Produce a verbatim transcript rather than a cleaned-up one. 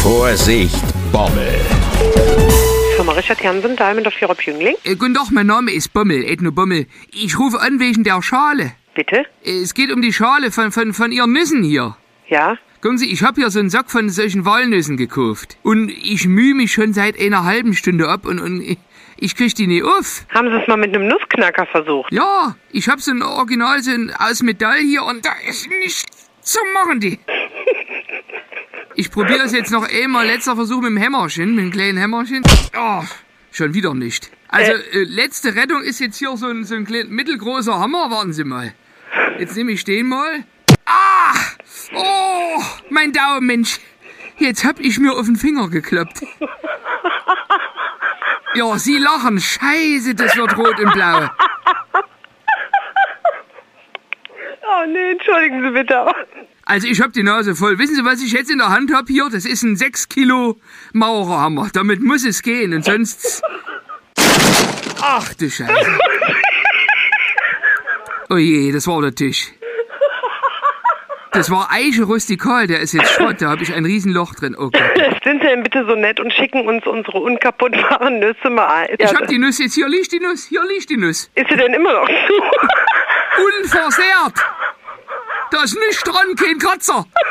Vorsicht, Bommel! Firma Richard Jansen, Diamond of Europe Jüngling. Äh, guten Tag, mein Name ist Bommel, Edno Bommel. Ich rufe an wegen der Schale. Bitte? Äh, es geht um die Schale von, von, von Ihren Nüssen hier. Ja? Gucken Sie, ich habe hier so einen Sack von solchen Walnüssen gekauft. Und ich mühe mich schon seit einer halben Stunde ab und, und ich, ich krieg die nicht auf. Haben Sie es mal mit einem Nussknacker versucht? Ja, ich habe so ein Original, so ein aus Metall hier und da ist nichts zu machen, die. Ich probiere es jetzt noch einmal, letzter Versuch mit dem Hämmerchen, mit dem kleinen Hämmerchen. Oh, schon wieder nicht. Also, äh, letzte Rettung ist jetzt hier so ein, so ein klein, mittelgroßer Hammer. Warten Sie mal. Jetzt nehme ich den mal. Ah! Oh! Mein Daumen, Mensch. Jetzt hab ich mir auf den Finger gekloppt. Ja, Sie lachen. Scheiße, das wird rot und blau. Oh nee, entschuldigen Sie bitte. Also ich hab die Nase voll. Wissen Sie, was ich jetzt in der Hand hab hier? Das ist ein sechs Kilo Maurerhammer. Damit muss es gehen und sonst... Ach du Scheiße. Oh je, das war der Tisch. Das war Eiche rustikal, der ist jetzt Schrott, da habe ich ein Riesenloch drin. Oh Gott. Sind Sie denn bitte so nett und schicken uns unsere unkaputtbaren Nüsse mal? Ich hab die Nuss jetzt, hier liegt die Nuss, hier liegt die Nuss. Ist sie denn immer noch zu? Unversehrt. Da ist nichts dran, kein Kratzer.